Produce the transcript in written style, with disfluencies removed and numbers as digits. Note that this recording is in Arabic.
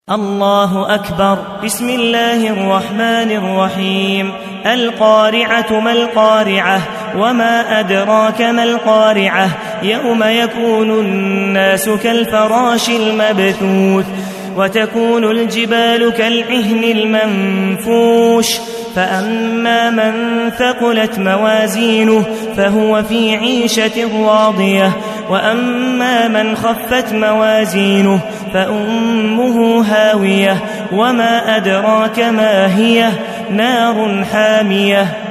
الله أكبر. بسم الله الرحمن الرحيم. القارعة ما القارعة وما أدراك ما القارعة يوم يكون الناس كالفراش المبثوث وتكون الجبال كالعهن المنفوش فأما من ثقلت موازينه فهو في عيشة راضية وأما من خفت موازينه فأمه هاوية وما أدراك ما هي نار حامية